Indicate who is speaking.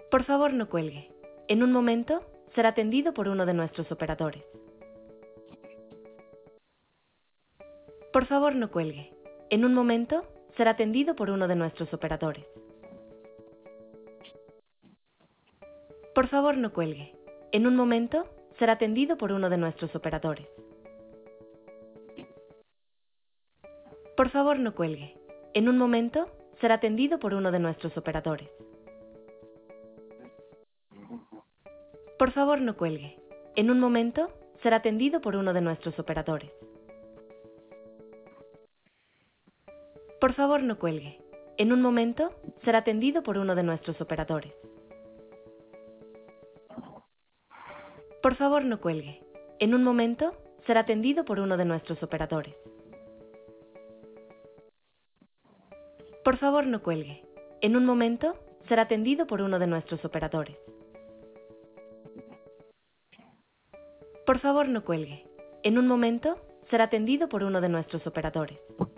Speaker 1: Por favor, no cuelgue. En un momento, será atendido por uno de nuestros operadores. Por favor, no cuelgue. En un momento, será atendido por uno de nuestros operadores. Por favor, no cuelgue. En un momento, será atendido por uno de nuestros operadores. Por favor, no cuelgue. En un momento, será atendido por uno de nuestros operadores. Por favor, no cuelgue. En un momento, será atendido por uno de nuestros operadores. Por favor, no cuelgue. En un momento, será atendido por uno de nuestros operadores. Por favor, no cuelgue. En un momento, será atendido por uno de nuestros operadores. Por favor, no cuelgue. En un momento, será atendido por uno de nuestros operadores. Por favor, no cuelgue. En un momento, será atendido por uno de nuestros operadores.